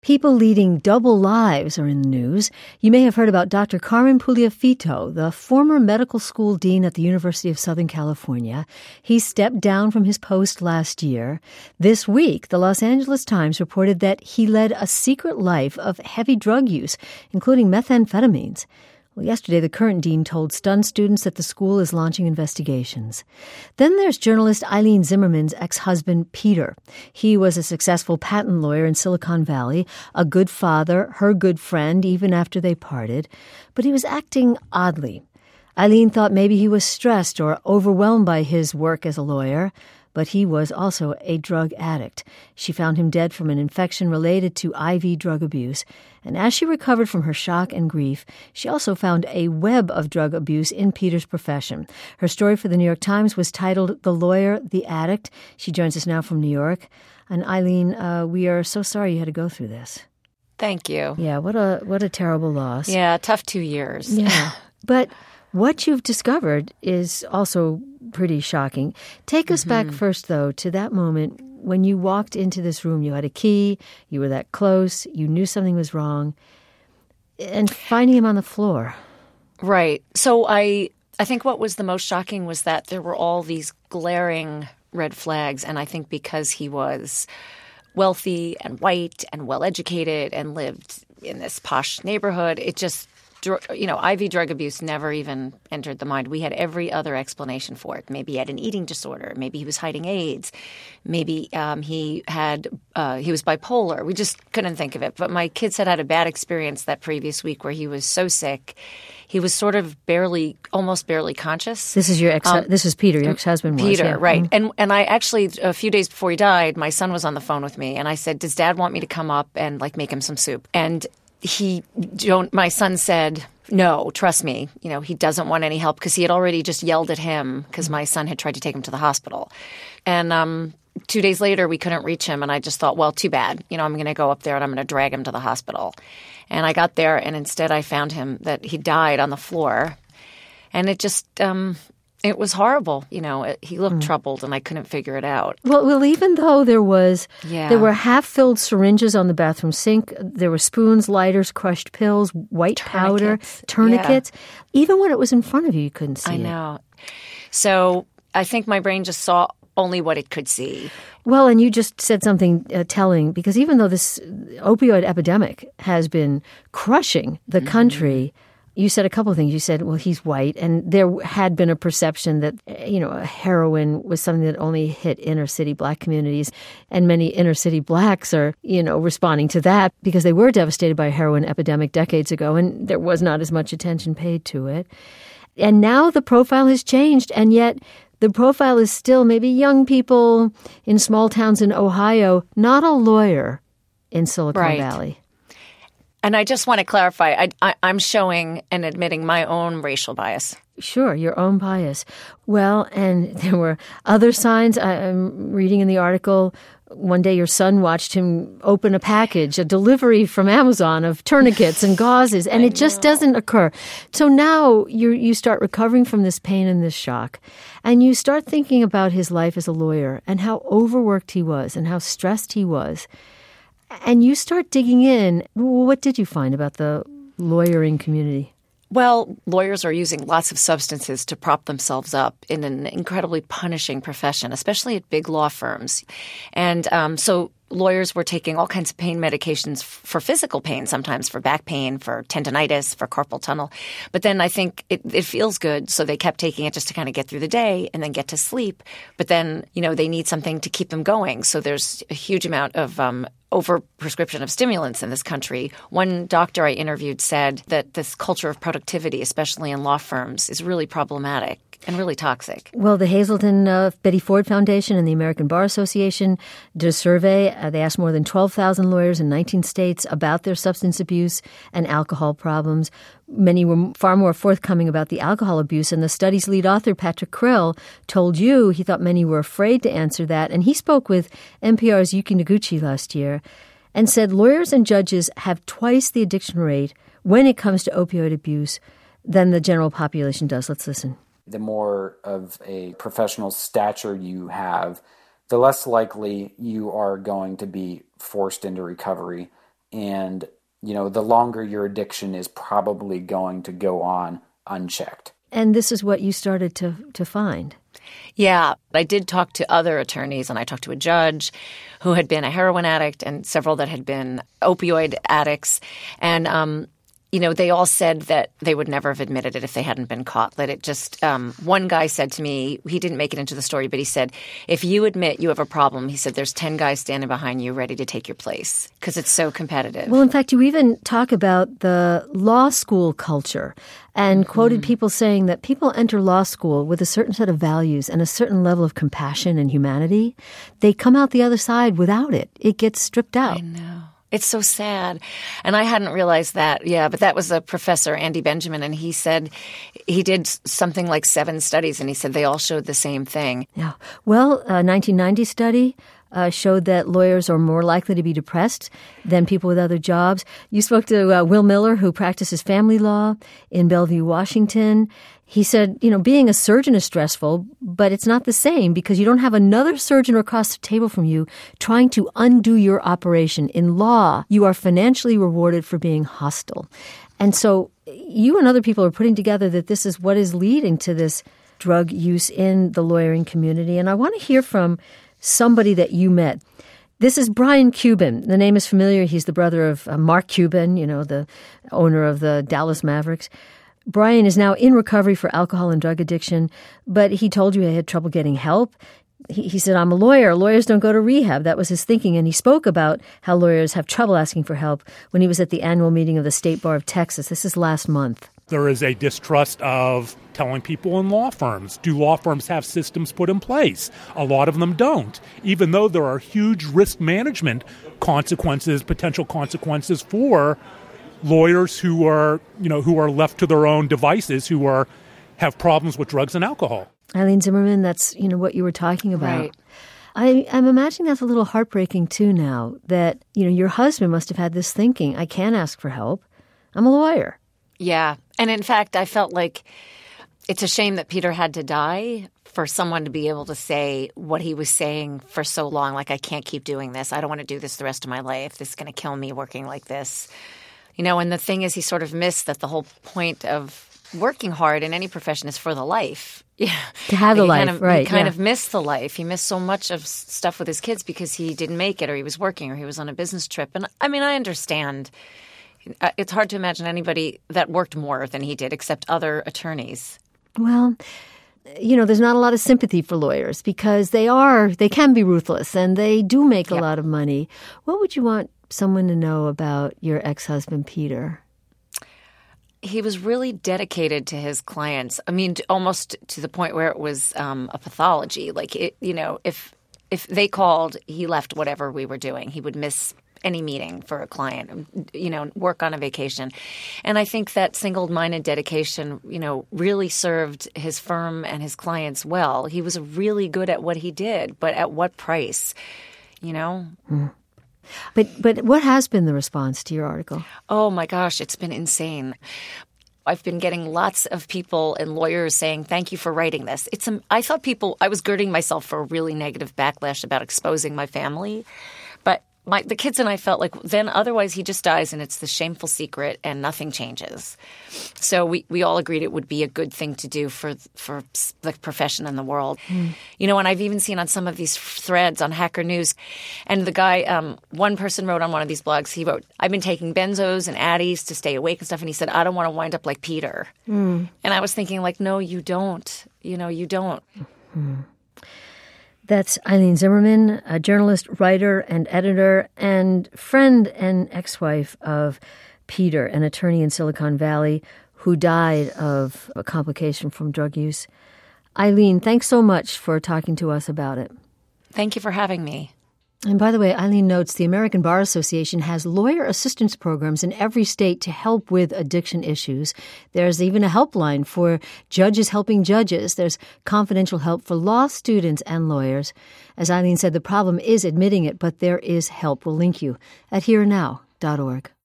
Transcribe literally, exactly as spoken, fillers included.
People leading double lives are in the news. You may have heard about Doctor Carmen Puliafito, the former medical school dean at the University of Southern California. He stepped down from his post last year. This week, the Los Angeles Times reported that he led a secret life of heavy drug use, including methamphetamines. Well, yesterday, the current dean told stunned students that the school is launching investigations. Then there's journalist Eileen Zimmerman's ex-husband, Peter. He was a successful patent lawyer in Silicon Valley, a good father, her good friend, even after they parted. But he was acting oddly. Eileen thought maybe he was stressed or overwhelmed by his work as a lawyer. But he was also a drug addict. She found him dead from an infection related to I V drug abuse. And as she recovered from her shock and grief, she also found a web of drug abuse in Peter's profession. Her story for the New York Times was titled The Lawyer, the Addict. She joins us now from New York. And Eileen, uh, we are so sorry you had to go through this. Thank you. Yeah, what a what a terrible loss. Yeah, tough two years. Yeah, but what you've discovered is also pretty shocking. Take us mm-hmm. back first, though, to that moment when you walked into this room. You had a key, you were that close, you knew something was wrong, and finding him on the floor. Right. So I, I think what was the most shocking was that there were all these glaring red flags, and I think because he was wealthy and white and well-educated and lived in this posh neighborhood, it just You know, I V drug abuse never even entered the mind. We had every other explanation for it. Maybe he had an eating disorder. Maybe he was hiding AIDS. Maybe um, he had uh, he was bipolar. We just couldn't think of it. But my kids had had a bad experience that previous week where he was so sick, he was sort of barely, almost barely conscious. This is your ex. Um, this is Peter, your ex-husband. Was, Peter, yeah. right? Mm-hmm. And and I actually a few days before he died, my son was on the phone with me, and I said, "Does Dad want me to come up and like make him some soup?" And He don't. My son said, "No, trust me. You know, he doesn't want any help," because he had already just yelled at him because my son had tried to take him to the hospital. And um, two days later, we couldn't reach him, and I just thought, well, too bad. You know, I'm going to go up there and I'm going to drag him to the hospital. And I got there, and instead, I found him that he died on the floor, and it just. Um, It was horrible. You know, it, he looked mm. troubled, and I couldn't figure it out. Well, well, even though there was, yeah. there were half-filled syringes on the bathroom sink, there were spoons, lighters, crushed pills, white tourniquets. powder, tourniquets. Yeah. Even when it was in front of you, you couldn't see I it. I know. So I think my brain just saw only what it could see. Well, and you just said something uh, telling, because even though this opioid epidemic has been crushing the mm-hmm. country, you said a couple of things. You said, well, he's white, and there had been a perception that, you know, heroin was something that only hit inner-city black communities, and many inner-city blacks are, you know, responding to that because they were devastated by a heroin epidemic decades ago, and there was not as much attention paid to it. And now the profile has changed, and yet the profile is still maybe young people in small towns in Ohio, not a lawyer in Silicon right. Valley. And I just want to clarify, I, I, I'm showing and admitting my own racial bias. Sure, your own bias. Well, and there were other signs. I, I'm reading in the article, one day your son watched him open a package, a delivery from Amazon of tourniquets and gauzes, and it just doesn't occur. So now you you start recovering from this pain and this shock, and you start thinking about his life as a lawyer and how overworked he was and how stressed he was. And you start digging in. What did you find about the lawyering community? Well, lawyers are using lots of substances to prop themselves up in an incredibly punishing profession, especially at big law firms. And um, so lawyers were taking all kinds of pain medications f- for physical pain, sometimes for back pain, for tendonitis, for carpal tunnel. But then I think it, it feels good, so they kept taking it just to kind of get through the day and then get to sleep. But then, you know, they need something to keep them going. So there's a huge amount of um, over-prescription of stimulants in this country. One doctor I interviewed said that this culture of productivity, especially in law firms, is really problematic and really toxic. Well, the Hazelden uh, Betty Ford Foundation and the American Bar Association did a survey. Uh, they asked more than twelve thousand lawyers in nineteen states about their substance abuse and alcohol problems. Many were far more forthcoming about the alcohol abuse, and the study's lead author, Patrick Krill, told you he thought many were afraid to answer that. And he spoke with N P R's Yuki Noguchi last year and said lawyers and judges have twice the addiction rate when it comes to opioid abuse than the general population does. Let's listen. The more of a professional stature you have, the less likely you are going to be forced into recovery. And, you know, the longer your addiction is probably going to go on unchecked. And this is what you started to, to find. Yeah, I did talk to other attorneys, and I talked to a judge who had been a heroin addict and several that had been opioid addicts. And, um, you know, they all said that they would never have admitted it if they hadn't been caught. That it just um, – one guy said to me – he didn't make it into the story, but he said, if you admit you have a problem, he said, there's ten guys standing behind you ready to take your place because it's so competitive. Well, in fact, you even talk about the law school culture and quoted mm. people saying that people enter law school with a certain set of values and a certain level of compassion and humanity. They come out the other side without it. It gets stripped out. I know. It's so sad. And I hadn't realized that. Yeah, but that was a professor, Andy Benjamin, and he said he did something like seven studies, and he said they all showed the same thing. Yeah. Well, a nineteen ninety study uh, showed that lawyers are more likely to be depressed than people with other jobs. You spoke to uh, Will Miller, who practices family law in Bellevue, Washington. He said, you know, being a surgeon is stressful, but it's not the same because you don't have another surgeon across the table from you trying to undo your operation. In law, you are financially rewarded for being hostile. And so you and other people are putting together that this is what is leading to this drug use in the lawyering community. And I want to hear from somebody that you met. This is Brian Cuban. The name is familiar. He's the brother of uh, Mark Cuban, you know, the owner of the Dallas Mavericks. Brian is now in recovery for alcohol and drug addiction, but he told you he had trouble getting help. He, he said, I'm a lawyer. Lawyers don't go to rehab. That was his thinking. And he spoke about how lawyers have trouble asking for help when he was at the annual meeting of the State Bar of Texas. This is last month. There is a distrust of telling people in law firms. Do law firms have systems put in place? A lot of them don't, even though there are huge risk management consequences, potential consequences for lawyers who are, you know, who are left to their own devices, who are have problems with drugs and alcohol. Eileen Zimmerman, that's, you know, what you were talking about. Right. I, I'm imagining that's a little heartbreaking, too, now, that, you know, your husband must have had this thinking, I can't ask for help. I'm a lawyer. Yeah. And in fact, I felt like it's a shame that Peter had to die for someone to be able to say what he was saying for so long, like, I can't keep doing this. I don't want to do this the rest of my life. This is going to kill me working like this. You know, and the thing is, he sort of missed that the whole point of working hard in any profession is for the life. Yeah. To have the life, kind of, right. He kind yeah. of missed the life. He missed so much of stuff with his kids because he didn't make it, or he was working, or he was on a business trip. And I mean, I understand. It's hard to imagine anybody that worked more than he did, except other attorneys. Well, you know, there's not a lot of sympathy for lawyers because they are, they can be ruthless and they do make a yep. lot of money. What would you want someone to know about your ex-husband, Peter? He was really dedicated to his clients. I mean, almost to the point where it was um, a pathology. Like, it, you know, if if they called, he left whatever we were doing. He would miss any meeting for a client, you know, work on a vacation. And I think that single-minded dedication, you know, really served his firm and his clients well. He was really good at what he did, but at what price, you know? Mm. But but what has been the response to your article? Oh, my gosh, it's been insane. I've been getting lots of people and lawyers saying, thank you for writing this. It's um, I thought people – I was girding myself for a really negative backlash about exposing my family. But my, the kids and I felt like then otherwise he just dies and it's the shameful secret and nothing changes. So we, we all agreed it would be a good thing to do for for the profession and the world. Mm. You know, and I've even seen on some of these threads on Hacker News, and the guy, um, one person wrote on one of these blogs, he wrote, I've been taking benzos and Addies to stay awake and stuff, and he said, I don't want to wind up like Peter. Mm. And I was thinking like, no, you don't. You know, you don't. Mm. That's Eileen Zimmerman, a journalist, writer, and editor, and friend and ex-wife of Peter, an attorney in Silicon Valley who died of a complication from drug use. Eileen, thanks so much for talking to us about it. Thank you for having me. And by the way, Eileen notes the American Bar Association has lawyer assistance programs in every state to help with addiction issues. There's even a helpline for judges helping judges. There's confidential help for law students and lawyers. As Eileen said, the problem is admitting it, but there is help. We'll link you at here now dot org.